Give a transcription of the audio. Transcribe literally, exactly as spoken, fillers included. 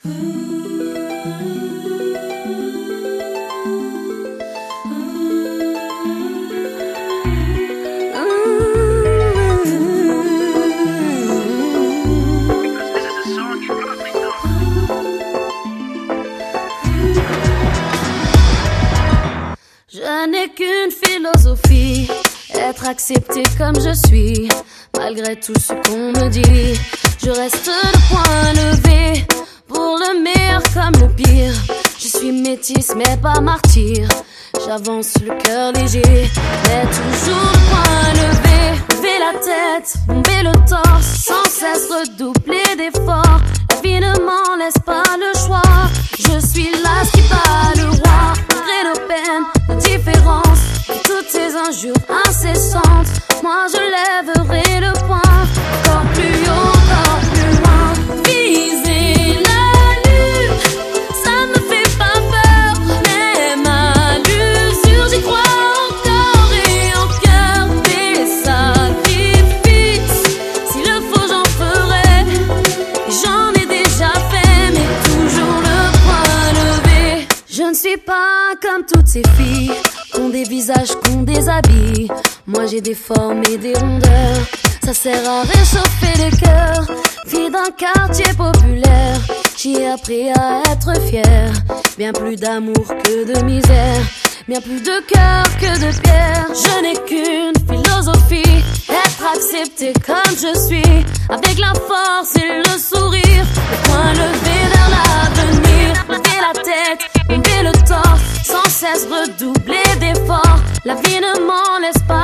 Je n'ai qu'une philosophie, être accepté comme je suis. Malgré tout ce qu'on me dit, je reste le poing levé. Pour le meilleur comme le pire, je suis métisse mais pas martyr. J'avance le cœur léger, mais toujours le poing levé. Lever la tête, bomber le torse, sans cesse redoubler d'efforts. La vie ne m'en laisse pas le choix. Je suis là qui bat le roi. Malgré nos peines, nos différences, et toutes ces injures incessantes, moi je lèverai le poing. Encore plus haut, encore plus loin. Viser la lune, ça me fait pas peur. Même à l'usure, j'y crois encore et encore. Des sacrifices, s'il le faut j'en ferai. J'en ai déjà fait, mais toujours le poing levé. Je ne suis pas comme toutes ces filles qu'ont des visages, qu'ont des habits. Moi j'ai des formes et des rondeurs, ça sert à réchauffer les cœurs. Fille d'un quartier populaire, j'y ai appris à être fière. Bien plus d'amour que de misère, bien plus de cœur que de pierre. Je n'ai qu'une philosophie, être accepté comme je suis. Avec la force et le sourire, le poing levé vers l'avenir. Lever la tête, lever le torse, sans cesse redoubler d'efforts. La vie ne m'en laisse pas